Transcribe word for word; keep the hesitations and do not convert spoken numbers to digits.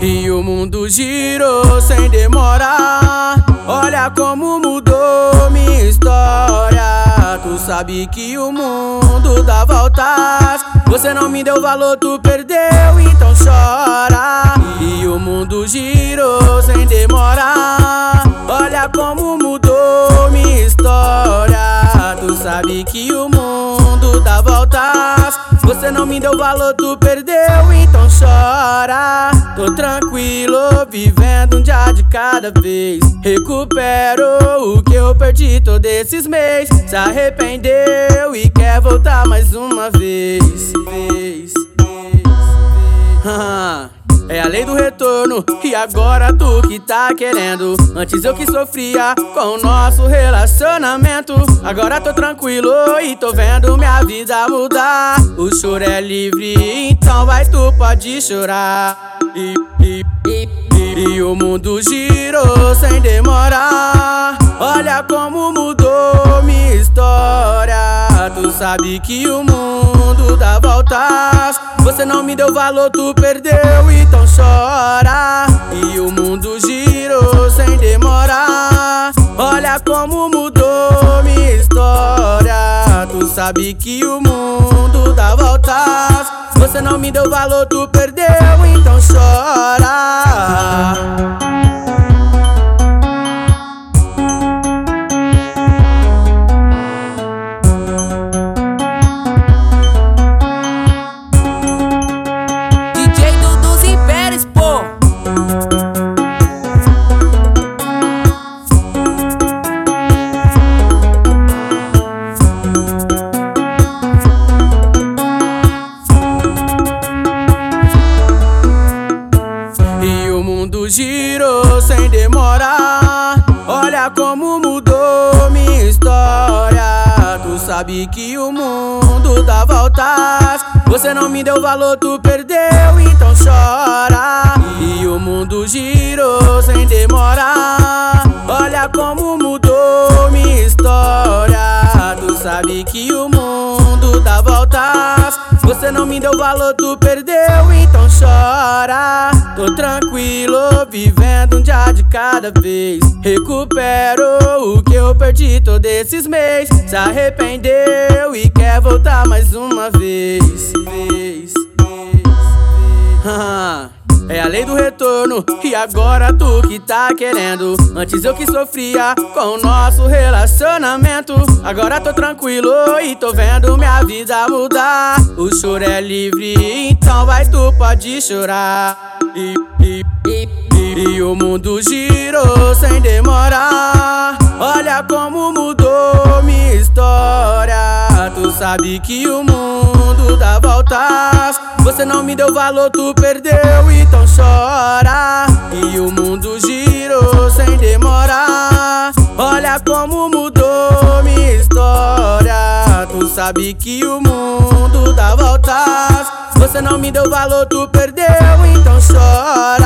E o mundo girou sem demorar. Olha como mudou minha história. Tu sabe que o mundo dá voltas. Você não me deu valor, tu perdeu, então chora. E o mundo girou sem demorar. Olha como mudou minha história. Tu sabe que o mundo dá voltas. Você não me deu valor, tu perdeu, então chora. Tô tranquilo, vivendo um dia de cada vez. Recupero o que eu perdi todos esses meses. Se arrependeu e quer voltar mais uma vez. vez, vez, vez. É a lei do retorno, e agora tu que tá querendo. Antes eu que sofria com o nosso relacionamento. Agora tô tranquilo e tô vendo minha vida mudar. O choro é livre, então vai, tu pode chorar. E, e, e, e, e o mundo girou sem demorar. Olha como mudou minha história. Tu sabe que o mundo dá voltas. Você não me deu valor, tu perdeu, então chora. E o mundo girou sem demorar. Olha como mudou minha história. Tu sabe que o mundo dá voltas. Você não me deu valor, tu perdeu, então chora. Girou sem demorar. Olha como mudou minha história. Tu sabe que o mundo dá voltas. Você não me deu valor, tu perdeu, então chora. E o mundo girou sem demorar. Olha como mudou minha história. Tu sabe que o mundo dá voltas. Você não me deu valor, tu perdeu, então chora. Tô tranquilo, vivendo um dia de cada vez. Recupero o que eu perdi todos esses meses. Se arrependeu e quer voltar mais uma vez. vez, vez, vez. É a lei do retorno, e agora tu que tá querendo. Antes eu que sofria com o nosso relacionamento. Agora tô tranquilo e tô vendo minha vida mudar. O choro é livre, então vai, tu pode chorar. E, e, e, e, e o mundo girou sem demorar. Olha como mudou minha história. Tu sabe que o mundo dá voltas. Você não me deu valor, tu perdeu, então chora. E o mundo girou sem demorar. Olha como mudou minha história. Tu sabe que o mundo dá voltas. Você não me deu valor, tu perdeu, então chora.